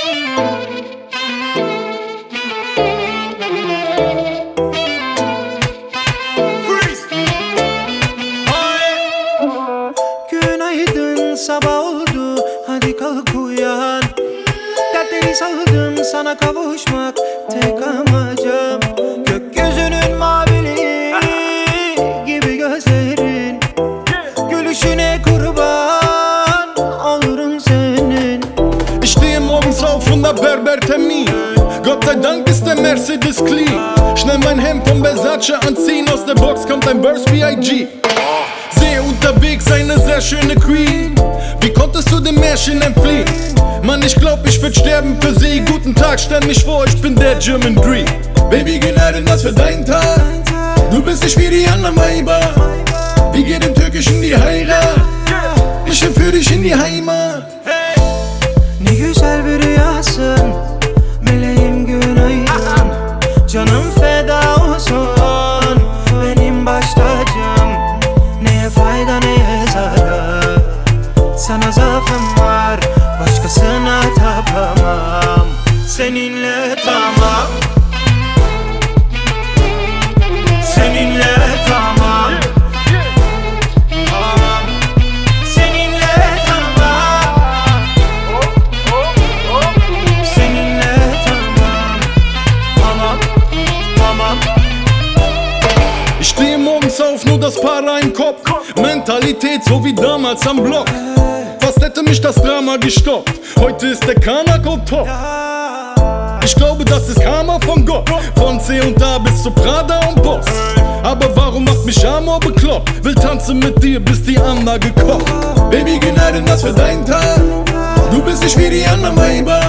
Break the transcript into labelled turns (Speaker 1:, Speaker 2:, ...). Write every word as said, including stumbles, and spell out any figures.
Speaker 1: Günaydın, sabah oldu, hadi kalk uyan. Dertleri saldım, sana kavuşmak tek amacım. Gökyüzünün maviliği gibi gözlerin, gülüşüne kurban olurum senin.
Speaker 2: Ich stehe morgens auf und hab Berbertermin. Gott sei Dank ist der Mercedes clean. Schnell mein Hemd von Versace anziehen. Aus der Box kommt ein Burst B I G. Sehe unterwegs eine sehr schöne Queen. Wie konntest du dem Märchen entfliehen? Mann, ich glaub, ich würd sterben für sie. Guten Tag, stell mich vor, ich bin der German Dream. Baby, günaydın, was für dein Tag. Du bist nicht wie die anderen Weiber. Wir gehen im Türkischen die Heirat. Ich entführ dich in die Heimat.
Speaker 1: Ne güzel bir rüyasın, meleğim günaydın. Canım feda olsun, benim baş tacım. Neye fayda neye zarar, sana zaafım var, başkasına tapamam. Seninle tamam, seninle tamam, tamam. Seninle tamam, seninle tamam, tamam, tamam.
Speaker 2: Ich stehe morgens auf, nur das Para im Kopf. Mentalität so wie damals am Block. Fast hätte mich das Drama gestoppt. Heute ist der Kanako top. Ich glaube, das ist Karma von Gott. Von C und A bis zu Prada und Boss. Aber warum macht mich Amor bekloppt? Will tanzen mit dir, bis die Anlage kocht. Baby, günaydın, was für dein Tag. Du bist nicht wie die anderen Weiber.